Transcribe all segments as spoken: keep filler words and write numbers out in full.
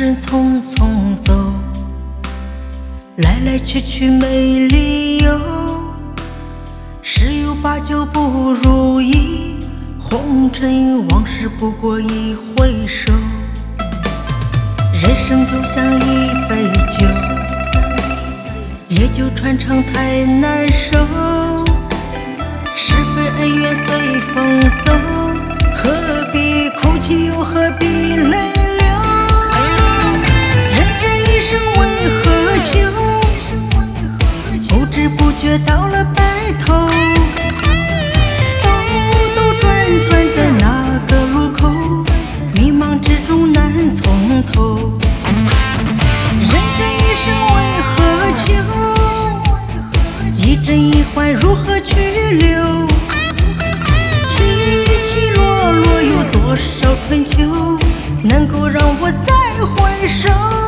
人匆匆走，来来去去没理由，十有八九不如意，红尘往事不过一回首。人生就像一杯酒，夜酒穿肠太难受，是非恩怨随风走，何必哭泣又何必泪流？人这一生为何求？不知不觉到了白头，兜兜转转在那个路口，迷茫之中难从头。人这一生为何求？一真一幻如何去留？起起落落有多少春秋，能够让我再回首？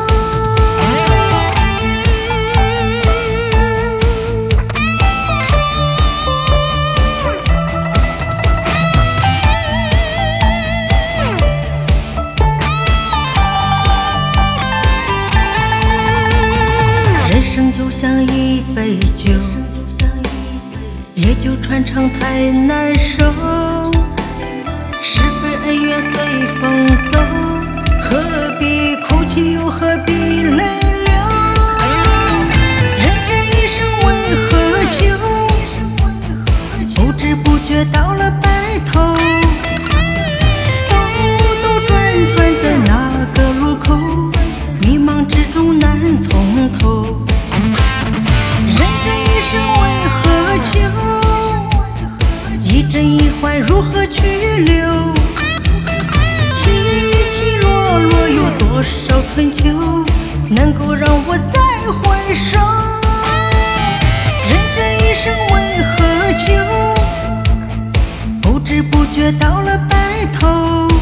人生就像一杯酒，夜酒穿肠太难受，是非恩怨随风走，何必哭泣又何必泪流？人这一生为何求？不知不觉到了白头，兜兜转转在那个路口，迷茫之中难从头。人这一生为何求？一真一幻如何去留？起起落落有多少春秋，能够让我再回首？人这一生为何求？不知不觉到了白头。